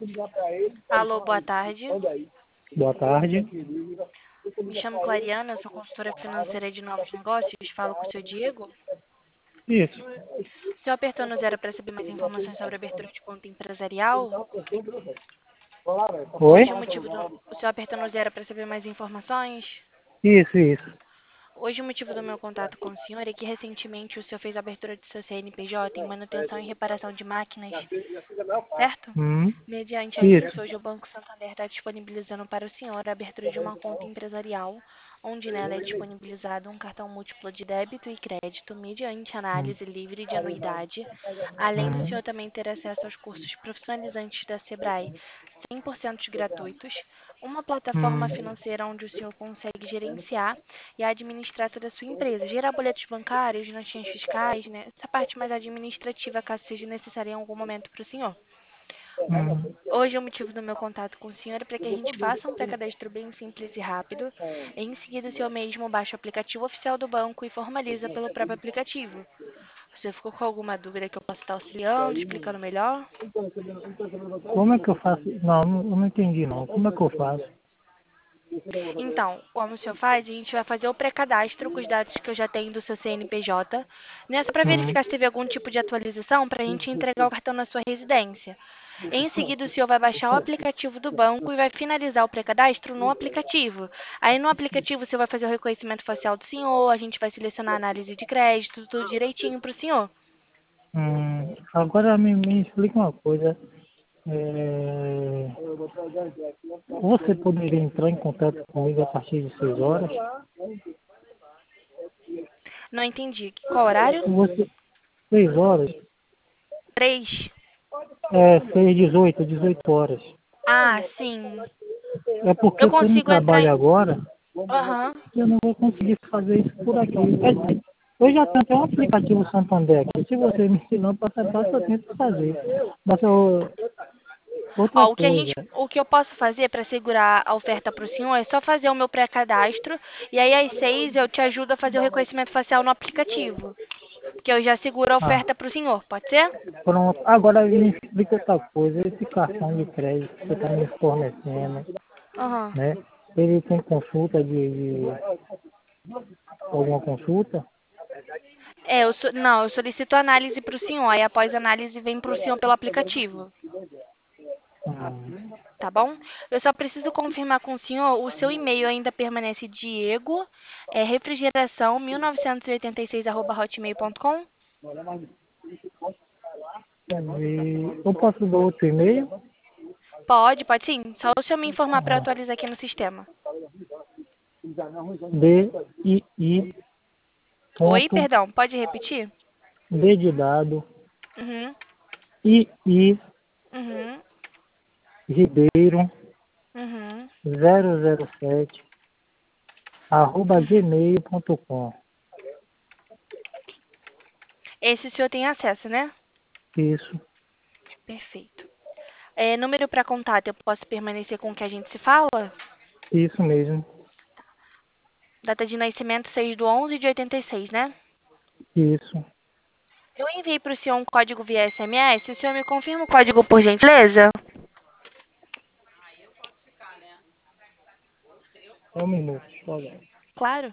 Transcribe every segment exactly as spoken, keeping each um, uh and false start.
Alô, boa tarde. Boa tarde. Me chamo Clariana, sou consultora financeira de novos negócios. Falo com o seu Diego. Isso. O senhor apertou no zero para saber mais informações sobre a abertura de conta empresarial? Oi? Hoje o motivo do... O senhor apertou no zero para saber mais informações? Isso, isso. Hoje o motivo do meu contato com o senhor é que recentemente o senhor fez a abertura de seu C N P J em manutenção e reparação de máquinas, certo? Hum, Mediante a isso. isso, hoje o Banco Santander está disponibilizando para o senhor a abertura de uma conta empresarial, onde nela é disponibilizado um cartão múltiplo de débito e crédito mediante Hum, análise livre de anuidade, além do hum, senhor também ter acesso aos cursos profissionalizantes da Sebrae cem por cento gratuitos, uma plataforma hum. financeira onde o senhor consegue gerenciar e administrar toda a sua empresa, gerar boletos bancários, notinhas fiscais, né? Essa parte mais administrativa, caso seja necessária em algum momento para o senhor. Hum. Hoje o motivo do meu contato com o senhor é para que a gente faça um pré-cadastro bem simples e rápido. Em seguida, o senhor mesmo baixa o aplicativo oficial do banco e formaliza pelo próprio aplicativo. Você ficou com alguma dúvida que eu possa estar auxiliando, explicando melhor? Como é que eu faço? Não, não- eu não entendi não. Como é que eu faço? Então, como o senhor faz, a gente vai fazer o pré-cadastro com os dados que eu já tenho do seu C N P J. Nessa, para Hum. verificar se teve algum tipo de atualização, para a gente entregar o cartão na sua residência. Em seguida, o senhor vai baixar o aplicativo do banco e vai finalizar o pré-cadastro no aplicativo. Aí, no aplicativo, você vai fazer o reconhecimento facial do senhor, a gente vai selecionar a análise de crédito, tudo direitinho para o senhor. Hum. Agora me, me explica uma coisa. É, Você poderia entrar em contato comigo a partir de seis horas? Não entendi. Qual horário? Você, seis horas? Três. É, seis, dezoito, dezoito horas. Ah, sim. É porque Eu como eu consigo entrar trabalho em... agora, Aham. eu não vou conseguir fazer isso por aqui. Quer dizer, eu já tenho até um aplicativo Santander aqui. Se você me ensinar passo a passo, eu tento fazer. Mas eu- outra Ó, o que a coisa, gente, o que eu posso fazer para segurar a oferta para o senhor é só fazer o meu pré-cadastro e aí às seis eu te ajudo a fazer o reconhecimento facial no aplicativo, que eu já seguro a ah, oferta para o senhor, pode ser? pronto. Agora me explica outra coisa. Esse cartão de crédito que você está me fornecendo, Aham. né? Ele tem consulta de, de alguma consulta? É, eu so- não, eu solicito análise para o senhor, aí após a análise vem para o senhor pelo aplicativo, Hum, tá bom? Eu só preciso confirmar com o senhor, o seu e-mail ainda permanece Diego, é, refrigeração mil novecentos e oitenta e seis arroba hotmail ponto com? e eu posso dar outro e-mail? Pode, pode sim, só o senhor me informar para Ah, atualizar aqui no sistema. D I I Oi, ponto perdão, pode repetir? D de dado Uhum, I I uhum, Ribeiro uhum, zero zero sete arroba uhum. gmail ponto com. Esse o senhor tem acesso, né? Isso, Perfeito. É, número para contato, eu posso permanecer com o que a gente se fala? isso mesmo, Data de nascimento seis do onze de oitenta e seis, né? isso. Eu enviei para o senhor um código via S M S. O senhor me confirma o código, por gentileza? Só um minuto, deixa eu olhar. Claro.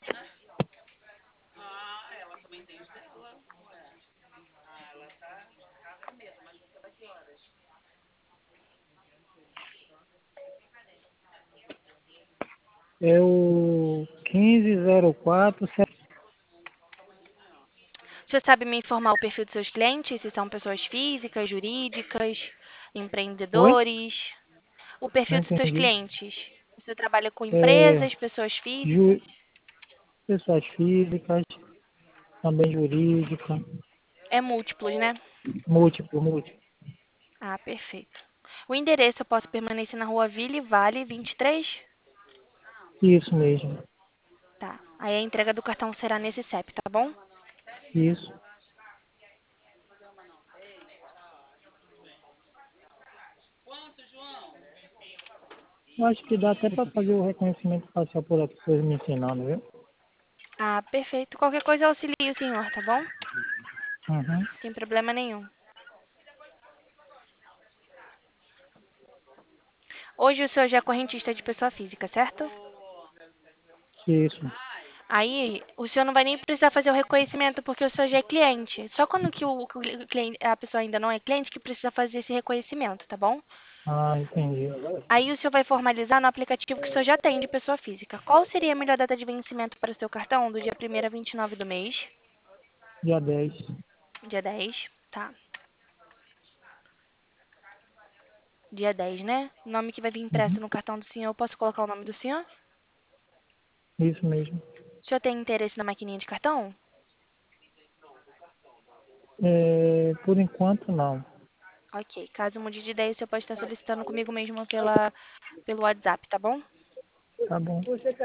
É o quinze zero quatro sete. O senhor sabe me informar o perfil dos seus clientes? Se são pessoas físicas, jurídicas, Oi? empreendedores? O Não perfil dos seus entendi. clientes? Você trabalha com É, empresas, pessoas ju, físicas? pessoas físicas, também jurídica, É múltiplos, né? múltiplo, múltiplo. Ah, perfeito. O endereço eu posso permanecer na rua Ville Vale vinte e três? Isso mesmo, Tá. Aí a entrega do cartão será nesse C E P, tá bom? isso. Eu acho que dá até para fazer o reconhecimento facial por aqui, vocês me ensinando, viu? Ah, perfeito. Qualquer coisa eu auxilio o senhor, tá bom? Uhum. Sem problema nenhum. Hoje o senhor já é correntista de pessoa física, certo? Isso. Aí, o senhor não vai nem precisar fazer o reconhecimento porque o senhor já é cliente. Só quando que o, que o cliente, a pessoa ainda não é cliente que precisa fazer esse reconhecimento, tá bom? Ah, entendi. Aí o senhor vai formalizar no aplicativo que o senhor já tem de pessoa física. Qual seria a melhor data de vencimento para o seu cartão? Do dia primeiro a vinte e nove do mês, Dia dez. dia dez, tá? Dia dez, né? O nome que vai vir Uhum. impresso no cartão do senhor, eu posso colocar o nome do senhor? Isso mesmo. O senhor tem interesse na maquininha de cartão? É, por enquanto, não. Ok. Caso mude de ideia, o senhor pode estar solicitando comigo mesmo pela, pelo WhatsApp, tá bom? Tá bom.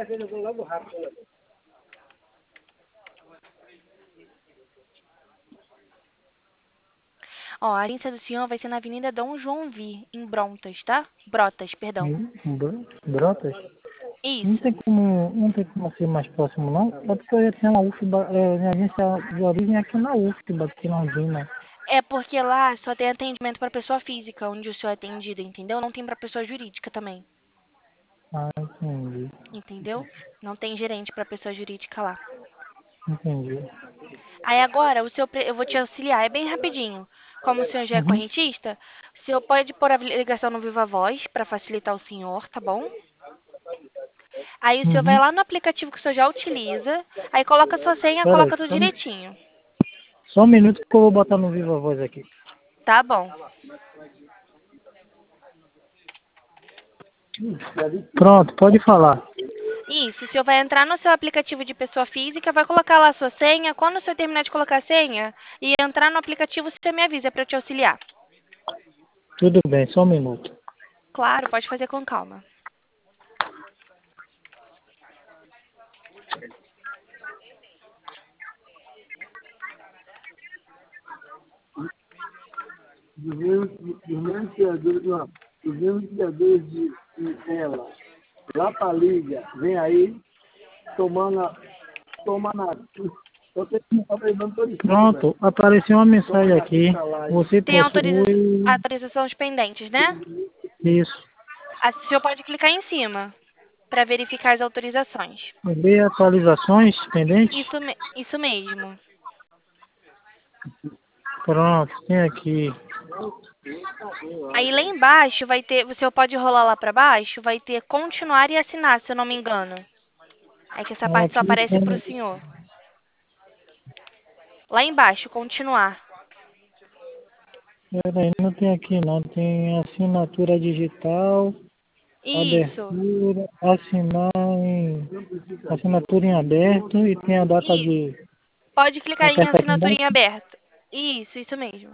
Ó, a agência do senhor vai ser na Avenida Dom João Vi, em Brontas, tá? Brotas, perdão. Hum, Bro- Brotas? Não Isso. tem como, não tem como ser mais próximo, não? Só porque eu ia ter uma U F B A, é, minha agência de origem é aqui na U F B A, aqui na Londrina. É porque lá só tem atendimento para pessoa física, onde o senhor é atendido, entendeu? Não tem para pessoa jurídica também, Ah, entendi. entendeu? Não tem gerente para pessoa jurídica lá. Entendi. Aí agora, o seu, pre- eu vou te auxiliar, é bem rapidinho. Como o senhor já é Uhum. correntista, o senhor pode pôr a ligação no Viva Voz para facilitar o senhor, tá bom? Aí o senhor vai Uhum. lá no aplicativo que o senhor já utiliza, aí coloca a sua senha, Pera aí, coloca tudo só, um- direitinho. só um minuto que eu vou botar no Viva Voz aqui. Tá bom. Pronto, pode falar. Isso, o senhor vai entrar no seu aplicativo de pessoa física, vai colocar lá a sua senha. Quando o senhor terminar de colocar a senha e entrar no aplicativo, você me avisa para eu te auxiliar. Tudo bem, só um minuto. Claro, pode fazer com calma. Dos mesmos, dos mesmos criadores, não, dos mesmos criadores de, de tela. Lá pra liga, vem aí, tomando a, tomando a, eu tenho que estar pegando todo isso. Pronto, apareceu uma mensagem aqui. Você Tem autoriza possui autorizações pendentes, né? isso. A- O senhor pode clicar em cima para verificar as autorizações. Ver atualizações pendentes? Isso, me- isso mesmo. Pronto, tem aqui. Aí lá embaixo vai ter, o senhor pode rolar lá para baixo, vai ter continuar e assinar, se eu não me engano. É que essa parte só Aqui aparece para o tem, senhor. Lá embaixo, continuar. peraí, não tem aqui não. Tem assinatura digital, Isso. abertura, assinar em assinatura em aberto e tem a data Isso. de. Pode clicar em Aperta aqui assinatura embaixo. em aberto. Isso, isso mesmo.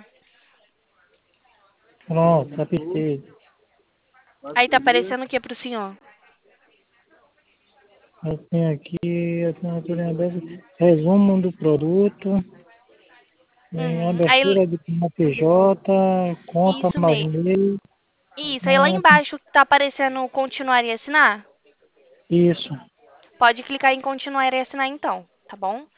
Pronto, apertei. Aí tá aparecendo o que pro senhor? Aí tem aqui assinatura em aberto, resumo do produto, em Uhum. Aí, abertura de P J, conta isso mais mesmo. meio. Isso, aí lá Ah, embaixo tá aparecendo continuar e assinar? isso. Pode clicar em continuar e assinar então, tá bom?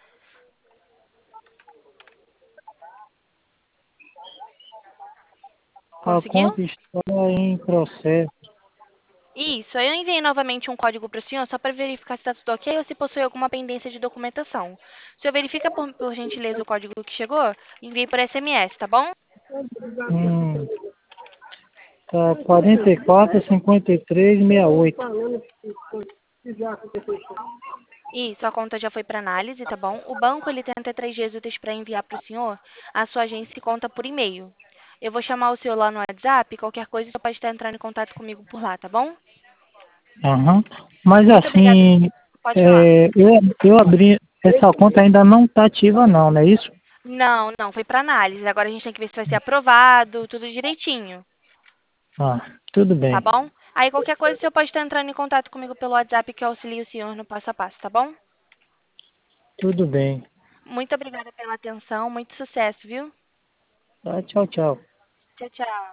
A Conseguiu? conta está em processo. Isso, aí eu enviei novamente um código para o senhor só para verificar se está tudo ok ou se possui alguma pendência de documentação. O senhor verifica por, por gentileza o código que chegou? Enviei por S M S, tá bom? Hum, tá quarenta e quatro, cinquenta e três, sessenta e oito. Isso, a conta já foi para análise, tá bom? O banco ele tem até três dias úteis para enviar para o senhor a sua agência e conta por e-mail. Eu vou chamar o senhor lá no WhatsApp, qualquer coisa você pode estar entrando em contato comigo por lá, tá bom? Aham. Mas Muito obrigada. assim, Pode falar. é, eu, eu abri, essa conta ainda não está ativa não, não é isso? Não, não, foi para análise. Agora a gente tem que ver se vai ser aprovado, tudo direitinho, Ah, tudo tá bem, bom? Aí qualquer coisa você pode estar entrando em contato comigo pelo WhatsApp que eu auxilio o senhor no passo a passo, tá bom? tudo bem. Muito obrigada pela atenção, muito sucesso, viu? Tá, tchau, tchau. Tchau, tchau.